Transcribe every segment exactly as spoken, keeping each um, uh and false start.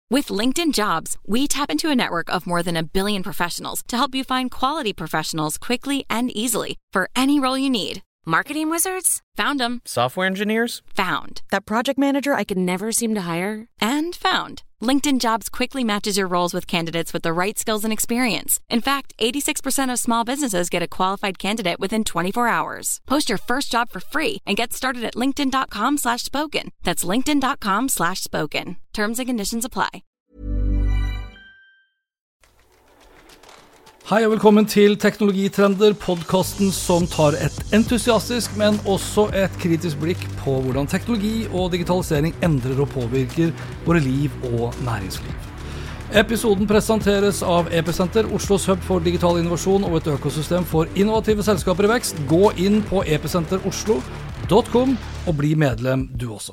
With LinkedIn Jobs, we tap into a network of more than a billion professionals to help you find quality professionals quickly and easily for any role you need. Marketing wizards? Found them. Software engineers? Found. That project manager I could never seem to hire? And found. LinkedIn Jobs quickly matches your roles with candidates with the right skills and experience. In fact, eighty-six percent of small businesses get a qualified candidate within twenty-four hours. Post your first job for free and get started at linkedin.com slash spoken. That's linkedin.com slash spoken. Terms and conditions apply. Hei og velkommen til Teknologitrender, podcasten som tar et entusiastisk, men også et kritisk blikk på hvordan teknologi og digitalisering endrer og påvirker våre liv og næringsliv. Episoden presenteres av Epicenter, Oslos hub for digital innovasjon og et økosystem for innovative selskaper i vekst. Gå inn på epicenter oslo punktum com og bli medlem du også.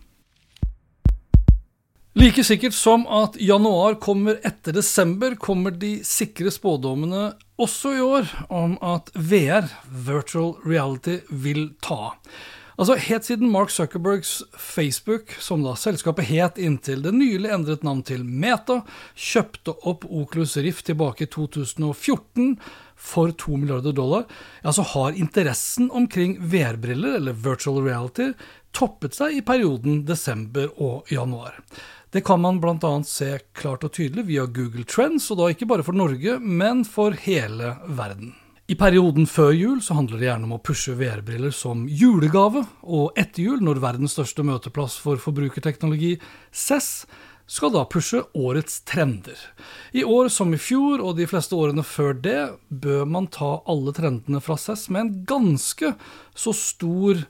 Like sikkert som at januar kommer etter desember, kommer de sikre spådommene også i år om at V R, Virtual Reality, vil ta. Altså helt siden Mark Zuckerbergs Facebook, som da selskapet het inntil det nylig endret navn til Meta, kjøpte opp Oculus Rift tilbake i to tusen og fjorten for to milliarder dollar, ja, så har interessen omkring V R-briller, eller Virtual Reality, toppet seg i perioden desember og januar. Det kan man blant annet se klart og tydelig via Google Trends, og da ikke bare for Norge, men for hele verden. I perioden før jul så handler det gjerne om å pushe V R-briller som julegave, og etter jul, når verdens største møteplass for forbrukerteknologi, C E S, skal da pushe årets trender. I år som i fjor, og de fleste årene før det, bør man ta alle trendene fra C E S med en ganske så stor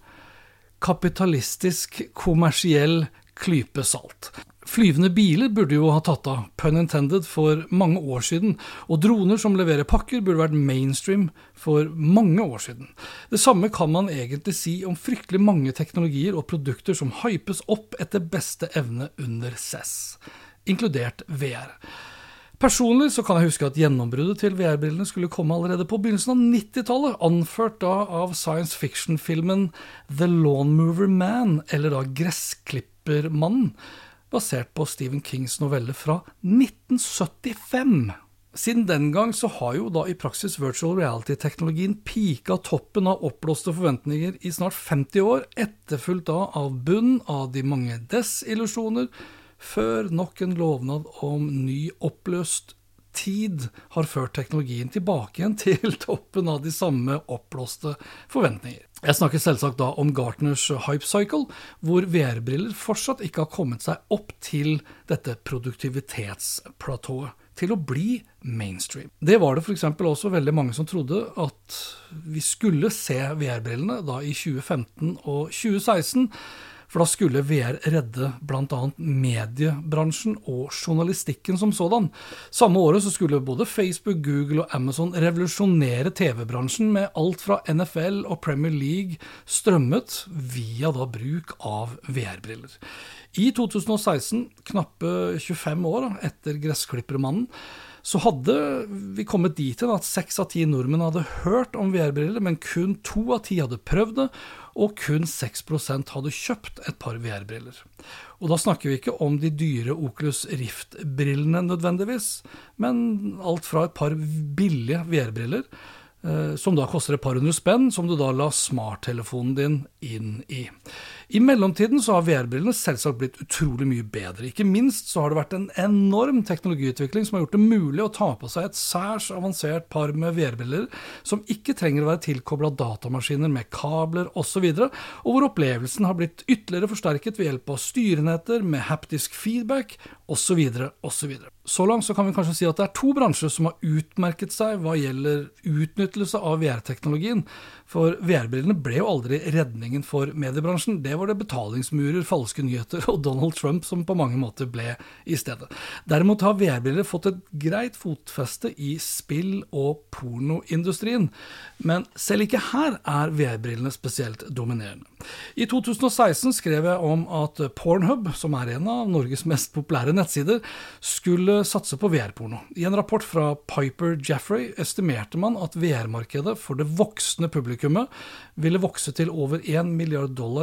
kapitalistisk, kommersiell klype salt. Flyvende biler burde jo ha tatt av, pun intended, for mange år siden, og droner som leverer pakker burde vært mainstream for mange år siden. Det samme kan man egentlig si om fryktelig mange teknologier og produkter som hypes opp etter beste evne under C E S, inkludert V R. Personlig så kan jeg huske at gjennombruddet til V R-brillene skulle komme allerede på begynnelsen av nittitallet, anført da av science fiction-filmen The Lawnmower Man, eller da Gressklippermannen, basert på Stephen Kings novelle fra nitten syttifem. Siden den gang så har jo da i praksis virtual reality-teknologien pika toppen av oppblåste forventninger i snart femti år, etterfulgt da av bunn av de mange desillusjoner, før nok en lovnad om ny oppløst tid har ført teknologien tilbake igjen til toppen av de samme oppblåste forventninger. Jeg snakker selvsagt da om Gartners Hype Cycle, hvor V R-briller fortsatt ikke har kommet seg opp til dette produktivitetsplatået, til å bli mainstream. Det var det for eksempel også veldig mange som trodde at vi skulle se V R-brillene da i tjue femten og tjue seksten, for da skulle V R redde blant annet mediebransjen og journalistikken som sådan. Samme året så skulle både Facebook, Google og Amazon revolusjonere T V-bransjen med alt fra N F L og Premier League strømmet via da bruk av V R-briller. I to tusen og seksten, knappe tjuefem år etter Gressklippermannen, så hadde vi kommet dit til at seks av ti nordmenn hadde hørt om V R-briller, men kun to av ti hadde prøvd det, og kun seks prosent hadde kjøpt et par V R-briller. Og da snakker vi ikke om de dyre Oculus Rift-brillene nødvendigvis, men alt fra et par billige V R-briller, eh, som da koster et par hundre spenn, som du da la smarttelefonen din inn i. I mellomtiden så har V R-brillene selvsagt blitt utrolig mye bedre. Ikke minst så har det vært en enorm teknologiutvikling som har gjort det mulig å ta på seg et særs avansert par med V R-briller som ikke trenger å være tilkoblet datamaskiner med kabler og så videre, og hvor opplevelsen har blitt ytterligere forsterket ved hjelp av styrenetter med haptisk feedback og så videre og så videre. Så langt så kan vi kanskje si at det er to bransjer som har utmerket seg hva gjelder utnyttelse av V R-teknologien, for V R-brillene ble jo aldri redningen for mediebransjen. Det var det betalingsmurer, falske nyheter og Donald Trump som på mange måter ble i stedet. Derimot har V R-briller fått et greit fotfeste i spill- og pornoindustrien, men selv ikke her er V R-brillene spesielt dominerende. I to tusen og seksten skrev jeg om at Pornhub, som er en av Norges mest populære nettsider, skulle satse på V R-porno. I en rapport fra Piper Jaffray estimerte man at V R-markedet for det voksne publikummet ville vokse til over en milliard dollar innen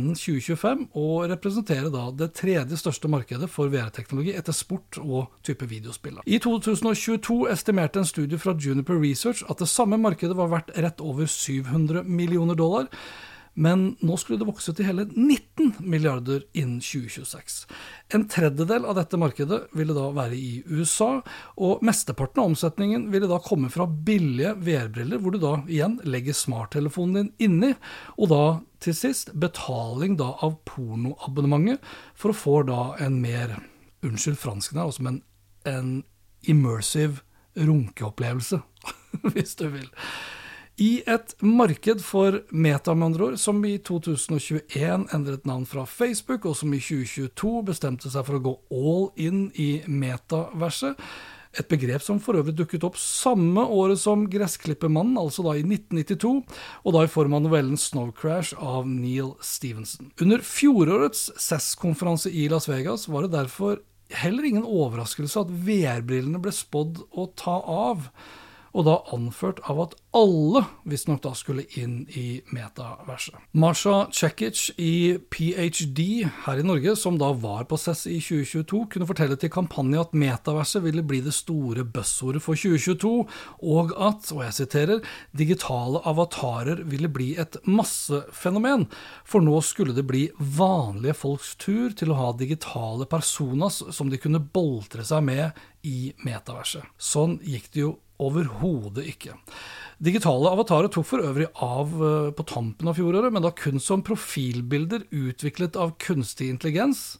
innen tjue tjuefem, og representerer da det tredje største markedet for V R-teknologi etter sport og type videospill. I to tusen tjueto estimerte en studie fra Juniper Research at det samme markedet var verdt rett over syv hundre millioner dollar, men nå skulle det vokse til hele nitten milliarder innen tjue tjueseks. En tredjedel av dette markedet ville da være i U S A, og mesteparten av omsetningen ville da komme fra billige V R-briller, hvor du da igjen legger smarttelefonen din inni, og da til sist betaling da av pornoabonnementet for å få da en mer, unnskyld fransken her, altså en, en immersive runkeopplevelse, hvis du vil. I et marked for meta, med andre ord, som i to tusen tjueen endret navn fra Facebook, og som i tjue tjueto bestemte seg for å gå all in i metaverset, et begrep som for øvrig dukket opp samme året som Gressklippermannen, altså da i nitten nittito, og da i form av novellen Snow Crash av Neil Stephenson. Under fjorårets C E S-konferanse i Las Vegas var det derfor heller ingen overraskelse at V R-brillene ble spådd å ta av, og da anført av at alle visst nok da skulle inn i metaverset. Marsha Cekic i P H D her i Norge, som da var på C E S i tjue tjueto, kunne fortelle til kampanje at metaverset ville bli det store buzzordet for tjue tjueto, og at, og jeg siterer, digitale avatarer ville bli et massefenomen, for nå skulle det bli vanlige folks tur til å ha digitale personas som de kunne boltre seg med i metaverset. Sånn gikk det jo overhodet ikke. Digitale avatarer tok for øvrig av på tampen av fjoråret, men da kun som profilbilder utviklet av kunstig intelligens,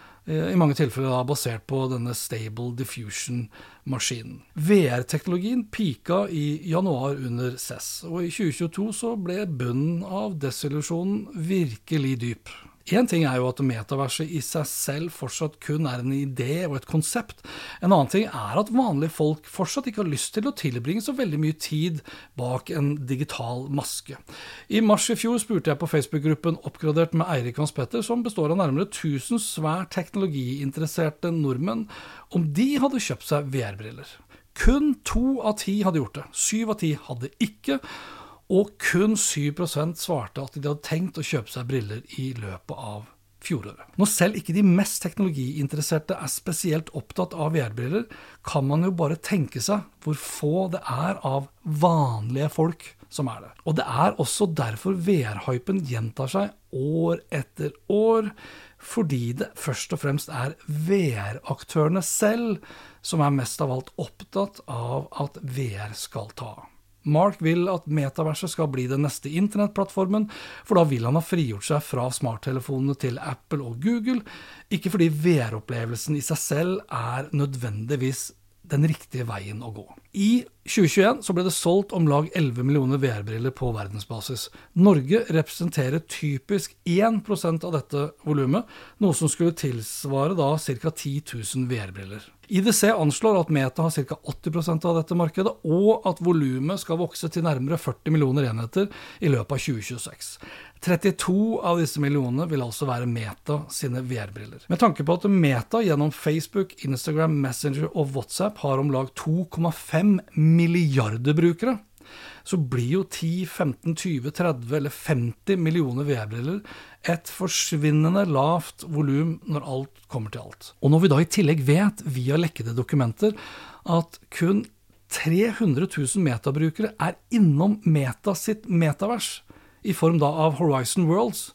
i mange tilfeller da basert på denne Stable Diffusion-maskinen. V R-teknologien pika i januar under C E S, og i tjue tjueto så ble bunnen av desillusjonen virkelig dyp. En ting er jo at metaverset i seg selv fortsatt kun er en idé og et konsept. En annen ting er at vanlige folk fortsatt ikke har lyst til å tilbringe så veldig mye tid bak en digital maske. I mars i fjor spurte jeg på Facebook-gruppen Oppgradert med Eirik Hans Petter, som består av nærmere tusen svært teknologiinteresserte nordmenn, om de hadde kjøpt seg V R-briller. Kun to av ti hadde gjort det, syv av ti hadde ikke, og kun syv prosent svarte at de hadde tenkt å kjøpe seg briller i løpet av fjoråret. Når selv ikke de mest teknologiinteresserte er spesielt opptatt av V R-briller, kan man jo bare tenke seg hvor få det er av vanlige folk som er det. Og det er også derfor V R-hypen gjentar seg år etter år, fordi det først og fremst er V R-aktørene selv som er mest av alt opptatt av at V R skal ta. Mark vil at metaverset skal bli den neste internettplattformen, for da vil han ha frigjort seg fra smarttelefonene til Apple og Google, ikke fordi V R-opplevelsen i seg selv er nødvendigvis den riktige veien å gå. I tjue tjueen så ble det solgt om lag elleve millioner V R-briller på verdensbasis. Norge representerer typisk én prosent av dette volumet, noe som skulle tilsvare da ca ti tusen V R-briller. I D C anslår at Meta har ca åtti prosent av dette markedet, og at volumet skal vokse til nærmere førti millioner enheter i løpet av tjue tjueseks. trettito av disse millionene vil altså være Meta sine V R-briller. Med tanke på at Meta gjennom Facebook, Instagram, Messenger og WhatsApp har om lag to komma fem milliarder brukere, så blir jo ti, femten, tjue, tretti eller femti millioner V R-briller et forsvinnende lavt volum når alt kommer til alt. Og når vi da i tillegg vet via lekkede dokumenter at kun tre hundre tusen metabrukere er innom Meta sitt metavers, i form da av Horizon Worlds,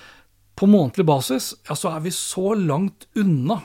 på månedlig basis, ja, så er vi så langt unna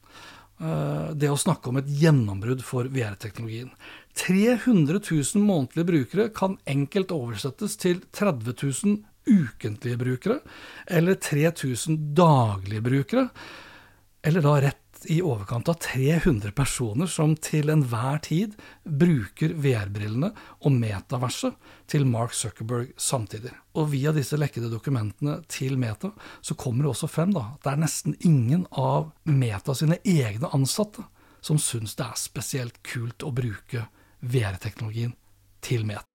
uh, det å snakke om et gjennombrudd for V R-teknologien. tre hundre tusen månedlige brukere kan enkelt oversettes til tretti tusen ukentlige brukere, eller tre tusen daglige brukere, eller da rett i overkant av tre hundre personer som til enhver tid bruker V R-brillene og metaverset til Mark Zuckerberg samtidig. Og via disse lekkede dokumentene til Meta så kommer det også frem da, at det er nesten ingen av Meta sine egne ansatte som synes det er spesielt kult å bruke V R-teknologien til Meta.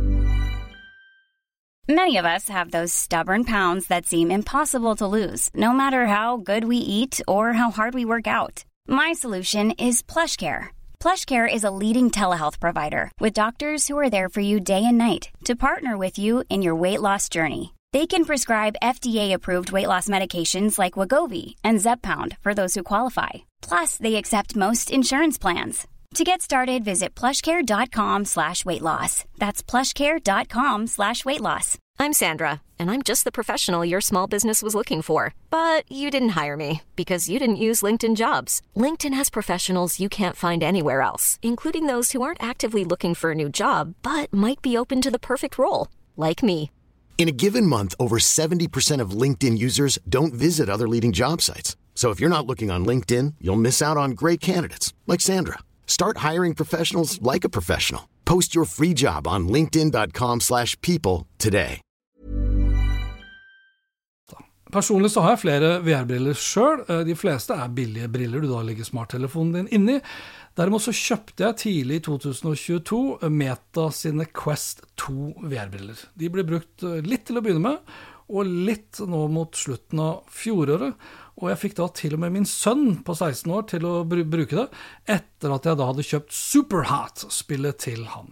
Many of us have those stubborn pounds that seem impossible to lose, no matter how good we eat or how hard we work out. My solution is PlushCare. PlushCare is a leading telehealth provider with doctors who are there for you day and night to partner with you in your weight loss journey. They can prescribe F D A-approved weight loss medications like Wegovy and Zepbound for those who qualify. Plus, they accept most insurance plans. To get started, visit plushcare.com slash weight loss. That's plushcare.com slash weight loss. I'm Sandra, and I'm just the professional your small business was looking for. But you didn't hire me because you didn't use LinkedIn Jobs. LinkedIn has professionals you can't find anywhere else, including those who aren't actively looking for a new job, but might be open to the perfect role, like me. In a given month, over seventy percent of LinkedIn users don't visit other leading job sites. So if you're not looking on LinkedIn, you'll miss out on great candidates like Sandra. Start hiring professionals like a professional. Post your free job on linkedin.com slash people today. Personlig så har jeg flere V R-briller selv. De fleste er billige briller du da legger smarttelefonen din inni. Derimot så kjøpte jeg tidlig i to tusen og tjueto Meta sine Quest to V R-briller. De ble brukt litt til å begynne med, og litt nå mot slutten av fjoråret. Og jeg fikk da til og med min sønn på seksten år til å br- bruke det, etter at jeg da hadde kjøpt Superhot-spillet til han.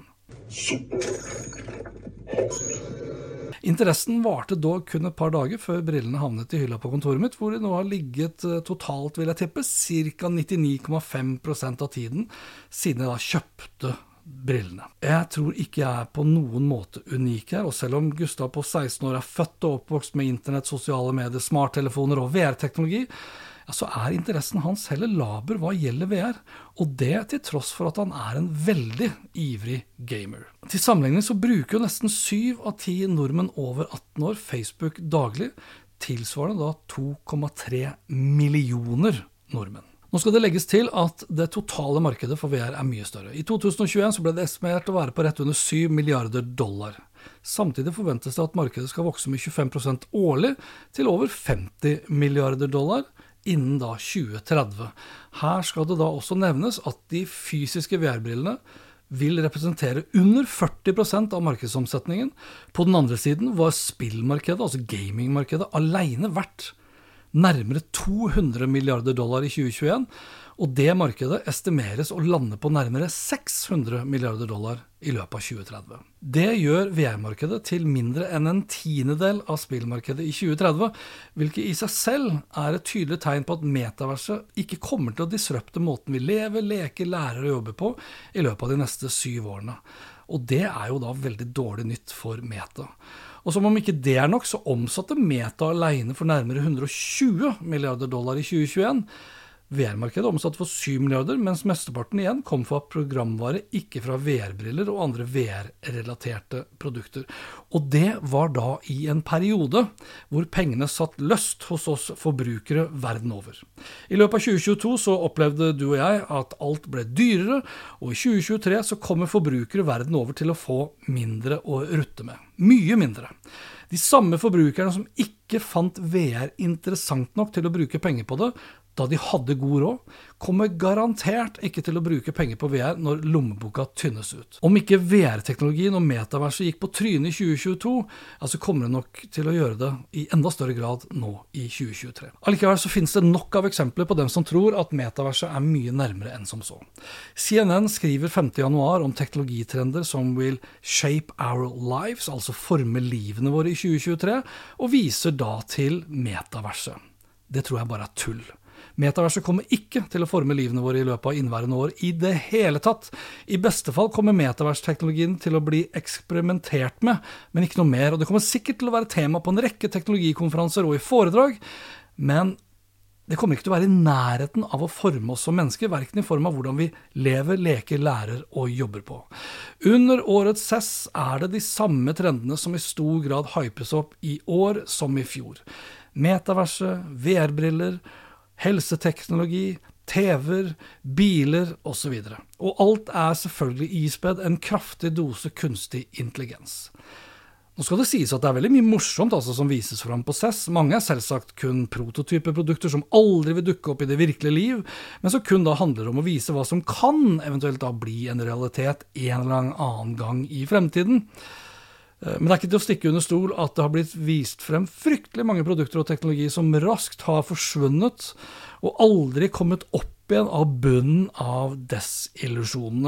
Interessen varte dog kun et par dager før brillene havnet i hylla på kontoret mitt, hvor de nå har ligget totalt, vil jeg tippe, cirka nittini komma fem prosent av tiden siden jeg da kjøpte brillene. Jeg tror ikke jeg er på noen måte unik her, og selv om Gustav på seksten år er født og oppvokst med internett, sosiale medier, smarttelefoner og V R-teknologi, ja, så er interessen hans heller laber hva gjelder V R, og det til tross for at han er en veldig ivrig gamer. Til sammenligning så bruker jo nesten syv av ti nordmenn over atten år Facebook daglig, tilsvarende da to komma tre millioner nordmenn. Nå skal det legges til at det totale markedet for V R er mye større. I to tusen og tjueen så ble det estimert å være på rett under syv milliarder dollar. Samtidig forventes det at markedet skal vokse med tjuefem prosent årlig til over femti milliarder dollar innen da tjue tretti. Her skal det da også nevnes at de fysiske V R-brillene vil representere under førti prosent av markedsomsetningen. På den andre siden var spillmarkedet, altså gamingmarkedet, alene verdt nærmere to hundre milliarder dollar i tjue tjueen, og det markedet estimeres å lande på nærmere seks hundre milliarder dollar i løpet av tjue tretti. Det gjør V R-markedet til mindre enn en tiendedel av spillmarkedet i tjue tretti, hvilket i seg selv er et tydelig tegn på at metaverset ikke kommer til å disrupte måten vi lever, leker, lærer og jobber på i løpet av de neste syv årene. Og det er jo da veldig dårlig nytt for Meta. Og som om ikke det er nok, så omsatte Meta alene for nærmere hundre og tjue milliarder dollar i tjue tjueen. V R-markedet omsatte for syv milliarder, mens mesteparten igjen kom fra programvare, ikke fra V R-briller og andre V R-relaterte produkter. Og det var da i en periode hvor pengene satt løst hos oss forbrukere verden over. I løpet av tjue tjueto så opplevde du og jeg at alt ble dyrere, og i tjue tjuetre så kommer forbrukere verden over til å få mindre å rutte med. Mye mindre. De samme forbrukerne som ikke fant V R interessant nok til å bruke penger på det, da de hadde god råd, kommer garantert ikke til å bruke penger på V R når lommeboka tynnes ut. Om ikke V R-teknologien og metaverset gikk på trynet i tjue tjueto, altså kommer det nok til å gjøre det i enda større grad nå i tjue tjuetre. Allikevel så finnes det nok av eksempler på dem som tror at metaverset er mye nærmere enn som så. C N N skriver femte januar om teknologitrender som vil shape our lives, altså forme livene våre i tjue tjuetre, og viser da til metaverset. Det tror jeg bare er tull. Metaverset kommer ikke til å forme livene våre i løpet av innværende år i det hele tatt. I beste fall kommer metaversteknologien til å bli eksperimentert med, men ikke noe mer, og det kommer sikkert til å være tema på en rekke teknologikonferanser og i foredrag, men det kommer ikke til å være i nærheten av å forme oss som mennesker, hverken i form av hvordan vi lever, leker, lærer og jobber på. Under årets C E S er det de samme trendene som i stor grad hypes opp i år som i fjor. Metaverset, V R-briller, helseteknologi, T V-er, biler og så videre. Og alt er selvfølgelig ispedd en kraftig dose kunstig intelligens. Nå skal det sies at det er veldig mye morsomt altså, som vises frem på C E S. Mange er selvsagt kun prototypeprodukter som aldri vil dukke opp i det virkelige liv, men som kun da handler om å vise hva som kan eventuelt da bli en realitet en eller annen gang i fremtiden. Men det er ikke til å stikke under stol at det har blitt vist frem fryktelig mange produkter og teknologi som raskt har forsvunnet og aldri kommet opp igjen av bunnen av desillusjonene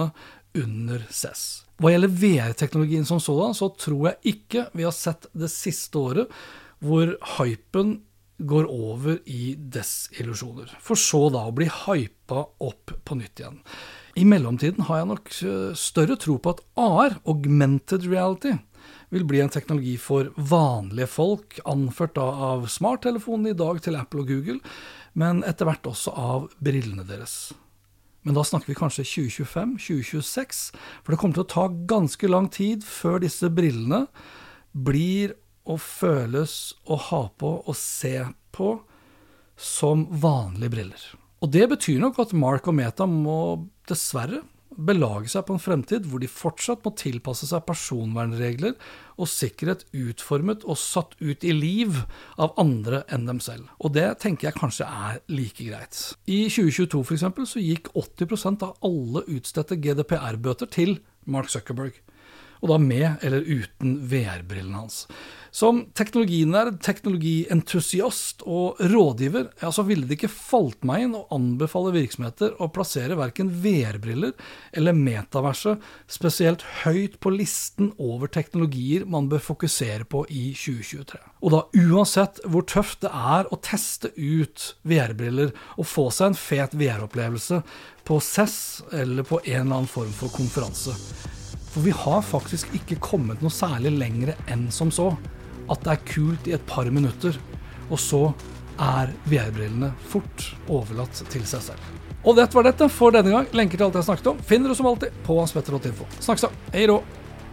under C E S. Hva gjelder V R-teknologien som sådan, så tror jeg ikke vi har sett det siste året hvor hypen går over i desillusjoner, for så da å bli hypa opp på nytt igjen. I mellomtiden har jeg nok større tro på at A R, augmented reality, vil bli en teknologi for vanlige folk, anført da av smarttelefonen i dag til Apple og Google, men etter hvert også av brillene deres. Men da snakker vi kanskje tjue tjuefem, tjue tjueseks, for det kommer til å ta ganske lang tid før disse brillene blir å føles og ha på og se på som vanlige briller. Og det betyr nok at Mark og Meta må dessverre belage seg på en fremtid hvor de fortsatt må tilpasse seg personvernregler og sikkerhet utformet og satt ut i liv av andre enn dem selv. Og det tenker jeg kanskje er like greit. I tjue tjueto for eksempel så gikk åtti prosent av alle utstedte G D P R-bøter til Mark Zuckerberg. Og da med eller uten V R-brillene hans. Som teknologinerd, teknologientusiast og rådgiver, ja, så ville det ikke falt meg inn å anbefale virksomheter å plassere hverken V R-briller eller metaverset spesielt høyt på listen over teknologier man bør fokusere på i tjue tjuetre. Og da uansett hvor tøft det er å teste ut V R-briller og få seg en fet V R-opplevelse på C E S eller på en eller annen form for konferanse. For vi har faktisk ikke kommet noe særlig lengre enn som så, at det er kult i et par minutter, og så er V R-brillene fort overlatt til seg selv. Og det var dette for denne gang. Lenker til alt jeg snakket om finner du som alltid på hanspetter punktum info. Snakkes da. Hei då!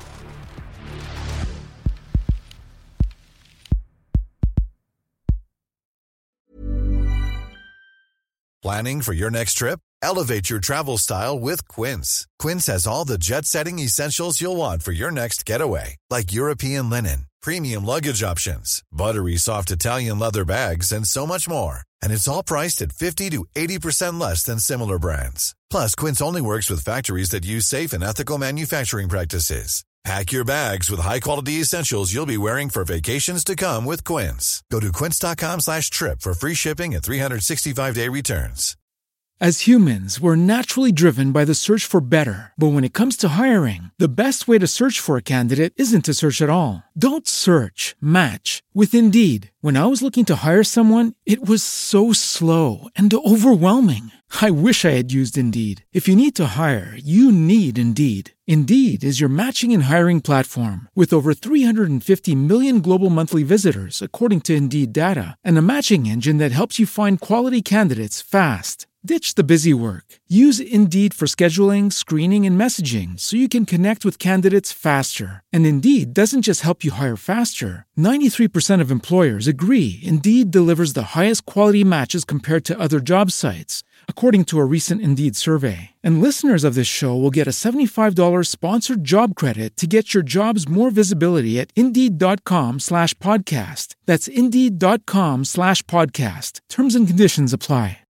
Planning for your next trip? Elevate your travel style with Quince. Quince has all the jet-setting essentials you'll want for your next getaway, like European linen, premium luggage options, buttery soft Italian leather bags, and so much more. And it's all priced at fifty to eighty percent less than similar brands. Plus, Quince only works with factories that use safe and ethical manufacturing practices. Pack your bags with high-quality essentials you'll be wearing for vacations to come with Quince. Go to quince.com slash trip for free shipping and three sixty-five day returns. As humans, we're naturally driven by the search for better. But when it comes to hiring, the best way to search for a candidate isn't to search at all. Don't search, match with Indeed. When I was looking to hire someone, it was so slow and overwhelming. I wish I had used Indeed. If you need to hire, you need Indeed. Indeed is your matching and hiring platform with over three hundred fifty million global monthly visitors, according to Indeed data, and a matching engine that helps you find quality candidates fast. Ditch the busy work. Use Indeed for scheduling, screening, and messaging so you can connect with candidates faster. And Indeed doesn't just help you hire faster. ninety-three percent of employers agree Indeed delivers the highest quality matches compared to other job sites, according to a recent Indeed survey. And listeners of this show will get a seventy-five dollars sponsored job credit to get your jobs more visibility at Indeed.com slash podcast. That's Indeed.com slash podcast. Terms and conditions apply.